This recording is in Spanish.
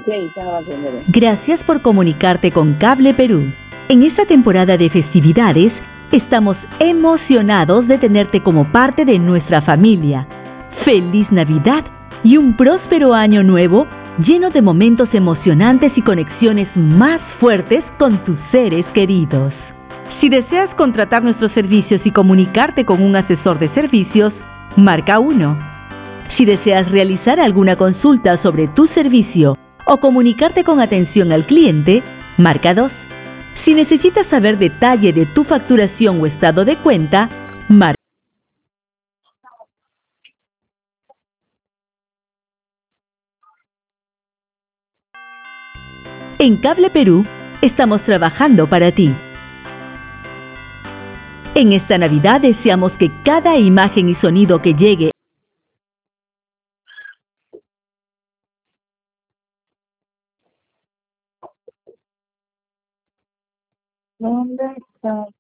Gracias por comunicarte con Cable Perú. En esta temporada de festividades, estamos emocionados de tenerte como parte de nuestra familia. ¡Feliz Navidad y un próspero año nuevo lleno de momentos emocionantes y conexiones más fuertes con tus seres queridos! Si deseas contratar nuestros servicios y comunicarte con un asesor de servicios, marca 1. Si deseas realizar alguna consulta sobre tu servicio o comunicarte con atención al cliente, marca 2. Si necesitas saber detalle de tu facturación o estado de cuenta, marca. En Cable Perú, estamos trabajando para ti. En esta Navidad deseamos que cada imagen y sonido que llegue ¿Dónde está?